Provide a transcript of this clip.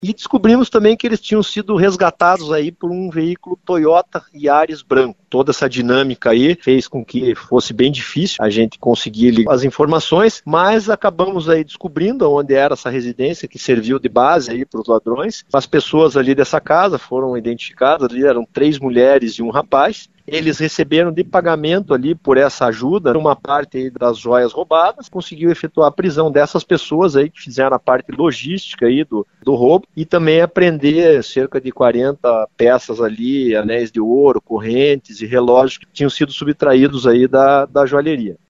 E descobrimos também que eles tinham sido resgatados aí por um veículo Toyota Yaris branco. Toda essa dinâmica aí fez com que fosse bem difícil a gente conseguir as informações, mas acabamos aí descobrindo onde era essa residência que serviu de base aí para os ladrões. As pessoas ali dessa casa foram identificadas, ali eram 3 mulheres e um rapaz. Eles receberam de pagamento ali por essa ajuda uma parte aí das joias roubadas, conseguiu efetuar a prisão dessas pessoas aí que fizeram a parte logística aí do roubo e também apreender cerca de 40 peças ali, anéis de ouro, correntes e relógios que tinham sido subtraídos aí da joalheria.